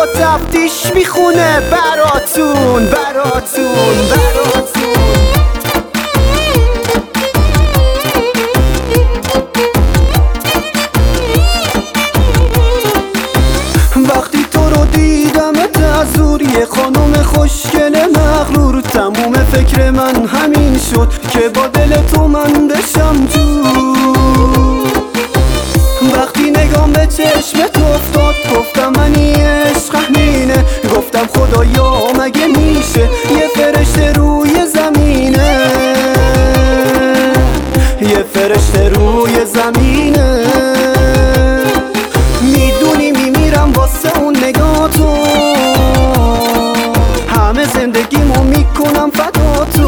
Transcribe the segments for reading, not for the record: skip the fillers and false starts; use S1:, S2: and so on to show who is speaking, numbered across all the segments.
S1: و تفتیش میخونه براتون وقتی تو رو دیدمت از دور، یه خانم خوشگل مغرور، تموم فکر من همین شد که با دل تو من بشم تو. وقتی نگام به چشمت افتاد گفتم منی عشق همینه، گفتم خدایا مگه میشه یه فرشته روی زمینه، یه فرشته روی زمینه. میدونی میمیرم واسه اون نگاه تو، همه زندگیمو میکنم فدا تو.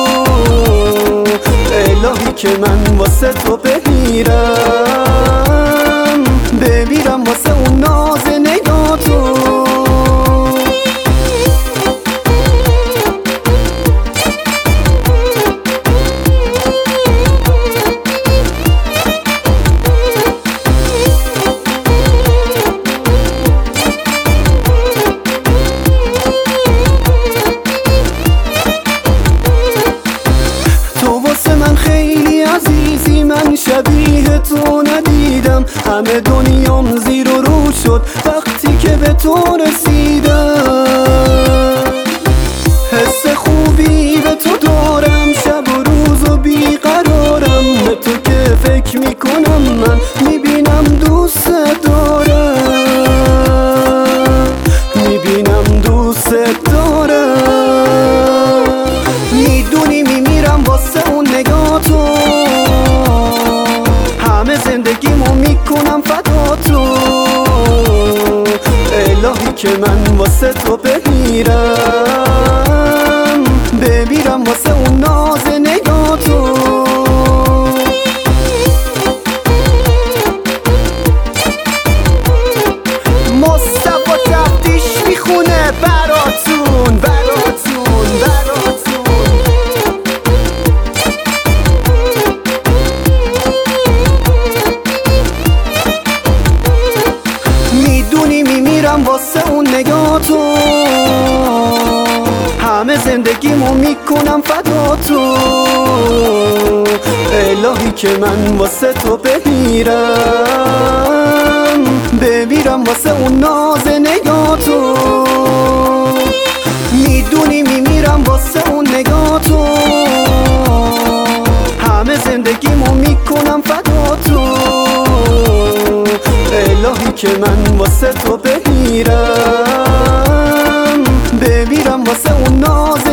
S1: الهی که من واسه تو بمیرم واسه اون ناز نگاه تو. من خیلی عزیزی، من شبیه تو ندیدم، همه دنیام زیر و رو شد وقتی که به تو رسیدم. حس خوبی به تو دارم، شب و روز و بیقرارم، به تو که فکر میکنم من میبینم دوست دارم، میبینم دوست دارم. میدونی میمیرم واسه اون نگاه تو، همه زندگیمو میکنم فدا تو. الهی که من واسه تو بمیرم واسه اون ناز نگاه تو. مصطفی تفتیش میخونه براتون میدونی میمیرم واسه اون نگاه تو، همه زندگیمو میکنم فدا تو. الهی که من واسه تو بمیرم واسه اون ناز نگاه تو. میدونی میمیرم واسه اون نگاه تو، همه زندگیمو میکنم فدا تو. الهی که من واسه تو بمیرم واسه اون ناز